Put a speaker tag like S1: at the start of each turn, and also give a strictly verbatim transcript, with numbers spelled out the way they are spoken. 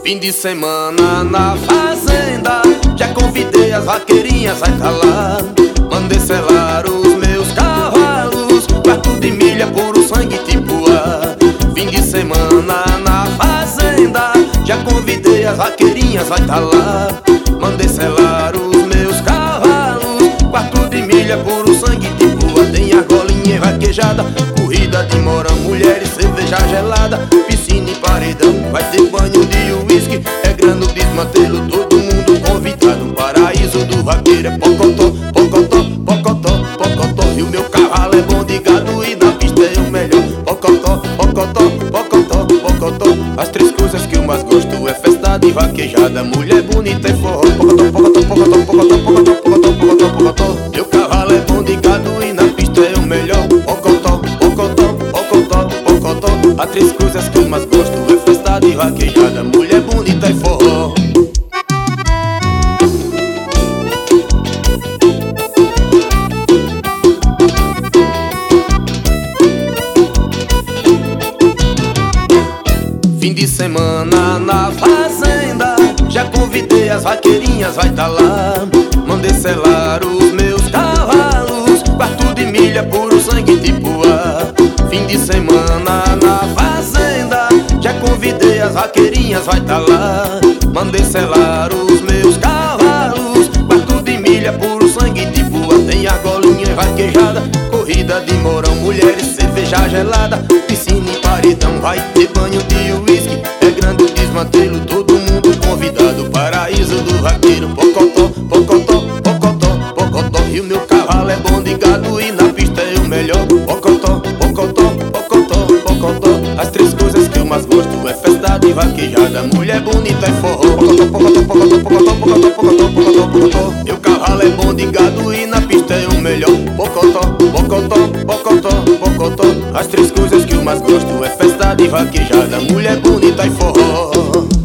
S1: Fim de semana na fazenda, já convidei as vaqueirinhas, vai tá lá. Mandei selar os meus cavalos, quarto de milha, puro sangue tipo A. Fim de semana na fazenda, já convidei as vaqueirinhas, vai tá lá. Mandei selar os meus cavalos, quarto de milha, puro sangue tipo A. Tem argolinha e vaquejada, corrida de morão, mulheres, cerveja gelada, piscina e paredão. Vai ter banho de uísque, é grano, desmantelo, todo mundo convidado. Um paraíso do vaqueiro é pocotó, pocotó, pocotó, pocotó. E o meu cavalo é bom de gado e na pista é o melhor. Pocotó, pocotó, pocotó, pocotó. As três coisas que eu mais gosto é festa de vaquejada, mulher bonita e forró. Pocotó, pocotó, pocotó, pocotó, pocotó, pocotó, pocotó, pocotó. Meu cavalo é bom de gado e na pista é o melhor. Pocotó, pocotó, pocotó, pocotó. As três coisas que eu mais gosto é festa de vaquejada, mulher bonita e forró. Fim de semana na fazenda, já convidei as vaqueirinhas, vai tá lá. Mandei selar os meus cavalos, quarto de milha, puro sangue tipo A. Fim de semana na fazenda, já convidei as vaqueirinhas, vai tá lá. Mandei selar os meus cavalos, quarto de milha, puro sangue tipo A. Tem argolinha e vaquejada, corrida de morão, mulheres, cerveja gelada, piscina e paredão. Vai ter banho de uísque, é grande o desmantelo, todo mundo convidado. Paraíso do vaqueiro, pocotó, pocotó, pocotó, pocotó. E o meu cavalo é bom de gado e na pista é o melhor. Pocotó, pocotó, pocotó, pocotó. As três coisas que eu mais gosto é festa de vaquejada, mulher bonita e forró. Pocotó, pocotó, pocotó, pocotó, pocotó, pocotó, pocotó, pocotó. Meu cavalo é bom de gado e na pista é o melhor. Pocotó, pocotó, pocotó, pocotó. As três coisas que eu mais gosto é festa de vaquejada, mulher bonita e forró.